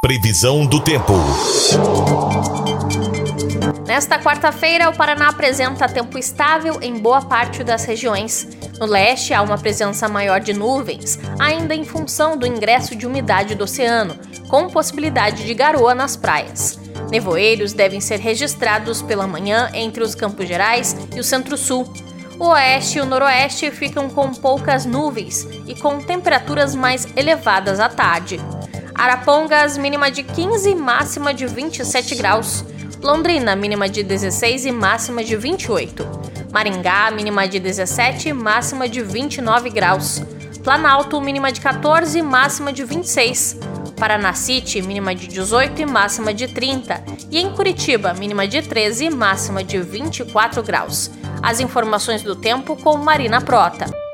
Previsão do tempo. Nesta quarta-feira, o Paraná apresenta tempo estável em boa parte das regiões. No leste, há uma presença maior de nuvens, ainda em função do ingresso de umidade do oceano, com possibilidade de garoa nas praias. Nevoeiros devem ser registrados pela manhã entre os Campos Gerais e o Centro-Sul. O oeste e o noroeste ficam com poucas nuvens e com temperaturas mais elevadas à tarde. Arapongas, mínima de 15 e máxima de 27 graus. Londrina, mínima de 16 e máxima de 28. Maringá, mínima de 17 e máxima de 29 graus. Planalto, mínima de 14 e máxima de 26. Paranacite, mínima de 18 e máxima de 30. E em Curitiba, mínima de 13 e máxima de 24 graus. As informações do tempo com Marina Prota.